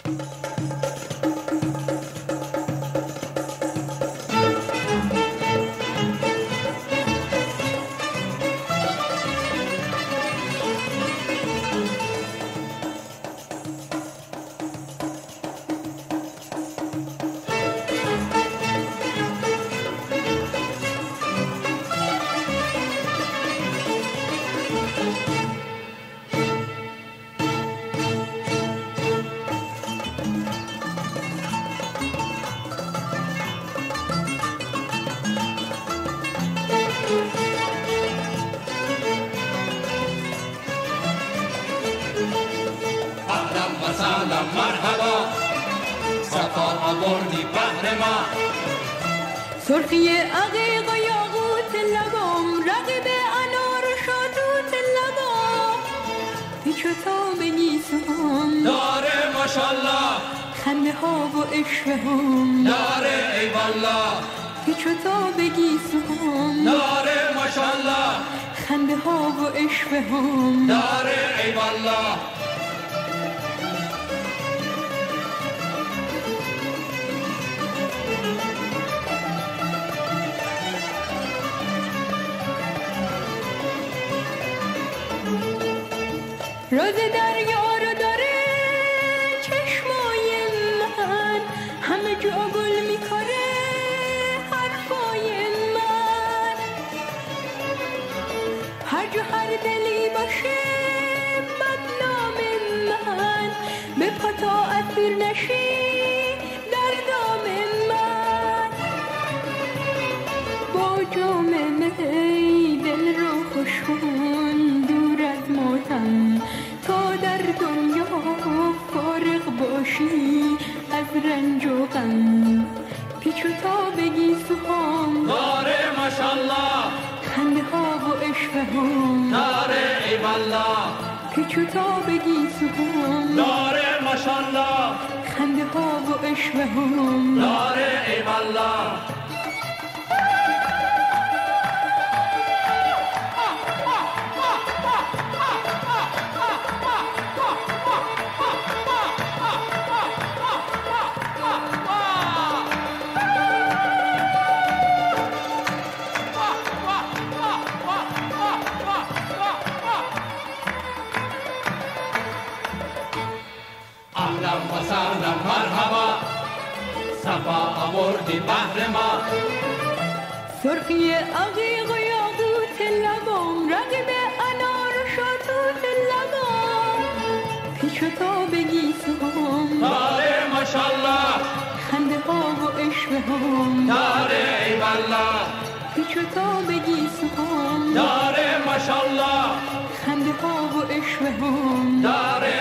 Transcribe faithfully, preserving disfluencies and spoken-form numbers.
سلام مرحبا صفا آوردی بهر ما سرخی عقیق و یاقوت لبام رقیب انار و شادوت لبام پیچ و تاب گیسوام داره ماشالله خنده ها و عشوه هم داره ای والله پیچ و تاب گیسوام داره ماشالله خنده ها و عشوه هم داره ای والله روز دریا رو داره چشمای من همه جا گل میکنه حرفای من هر جا هر دلی باشه بدنام من به پتا اسیر نشی در دام من با جام می دل رو خوش کن دور از ماتم تا در دنیا فارغ باشی از رنج و غم پیچ و تاب گیسوام داره ماشالله خنده ها و عشوه هم داره ای والله پیچ و تاب گیسوام داره ماشالله خنده ها و عشوه هم داره ای والله اهلا و سهلا مرحبا صفا آوردی بهر ما سرخی عقیق و یاقوت لبام رقیب انار و شادوت لبام پیچ و تاب گیسوام داره ماشالله خنده ها و عشوه هم داره ای والله پیچ و تاب گیسوام داره ماشالله خنده ها و عشوه هم داره